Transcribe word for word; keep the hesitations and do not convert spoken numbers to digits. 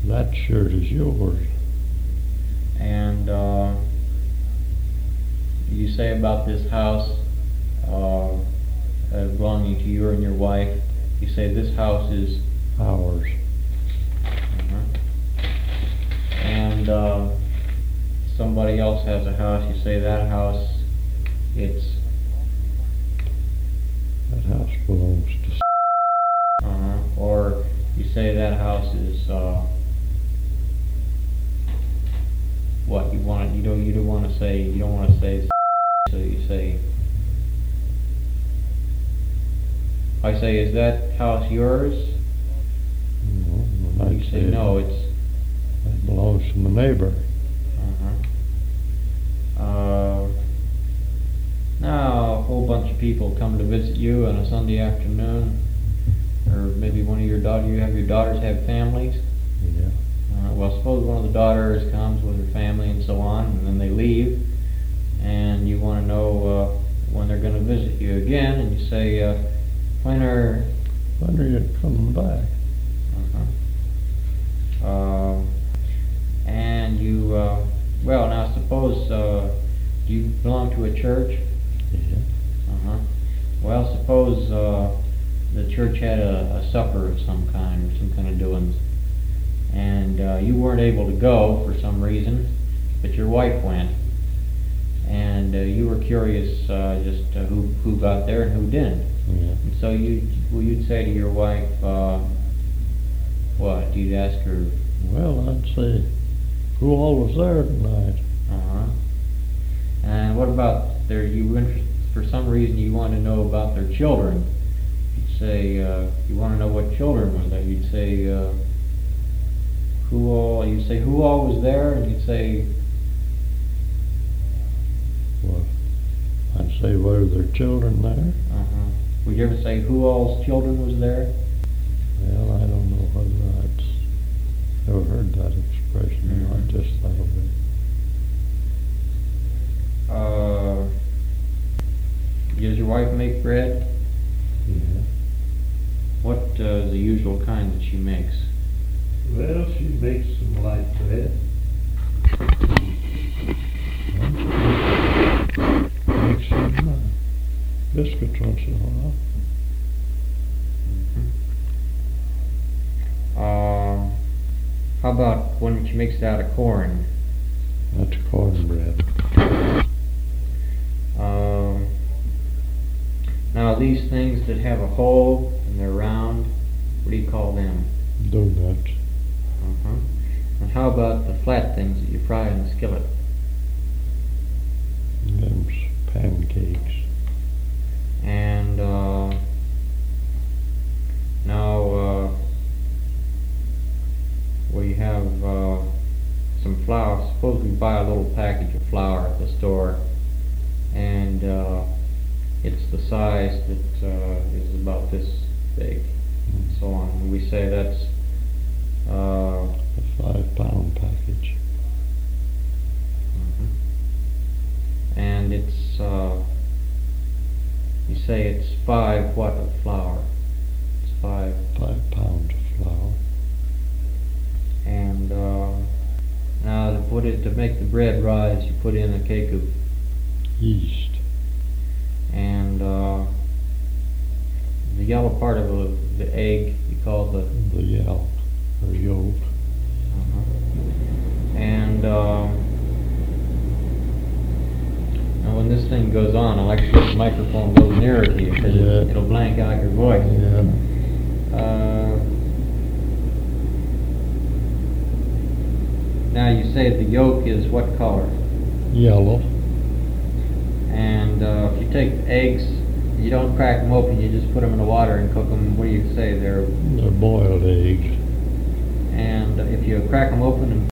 That shirt is yours. And uh, you say about this house uh, uh, belonging to you and your wife, you say this house is ours. Uh-huh. And uh, somebody else has a house, you say that house, it's that house belongs to uh-huh. Or you say that house is uh, what you want. You don't. You don't want to say. You don't want to say. So you say. I say, is that house yours? No, you say, no, it's that belongs to my neighbor. Uh-huh. Uh, now a whole bunch of people come to visit you on a Sunday afternoon, or maybe one of your daughters. You have your daughters have families. Yeah. Uh, well, suppose one of the daughters comes with her family and so on, and then they leave, and you want to know uh, when they're going to visit you again, and you say, uh, when are... When are you coming back? Uh-huh. Uh, and you, uh, well, now suppose, uh, do you belong to a church? Yeah. Uh-huh. Well, suppose uh, the church had a, a supper of some kind, or some kind of doings, and uh, you weren't able to go for some reason, but your wife went, and uh, you were curious uh, just uh, who who got there and who didn't. Yeah. And so you well, you'd say to your wife, uh, what? You'd ask her. Well, I'd say, who all was there tonight? Uh-huh. And what about their? You were interested, for some reason you want to know about their children. You'd say uh, you want to know what children were there. You'd say. Uh, Who all? You say who all was there, and you say. Well, I'd say were there children there? Uh huh. Would you ever say who all's children was there? Well, I don't know whether I'd ever heard that expression. Mm-hmm. I just thought of it. Uh, does your wife make bread? Yeah. What uh, is the usual kind that she makes? Well, she makes some light bread. Makes some uh, biscuits once in a while. Mm-hmm. Um, how about when she makes it out of corn? That's cornbread. Um, now these things that have a hole and they're round, what do you call them? Donuts. Uh-huh. And how about the flat things that you fry in the skillet? Them's pancakes. And uh, now uh, we have uh, some flour. Suppose we buy a little package of flour at the store, and uh, it's the size that uh, is about this big, and so on. And we say that's uh, a five pound package. Mm-hmm. And it's uh, you say it's five what of flour? It's five five pounds of flour. And uh, now to put it to make the bread rise, you put in a cake of yeast. And uh, the yellow part of the, the egg you call the the yelk or yolk. Uh-huh. And uh, now when this thing goes on, I'd like to put the microphone a little nearer to you because yeah. it, it'll blank out your voice. Yeah. Uh, now you say the yolk is what color? Yellow. And uh, if you take eggs, you don't crack them open, you just put them in the water and cook them. What do you say? They're They're boiled eggs. And if you crack them open and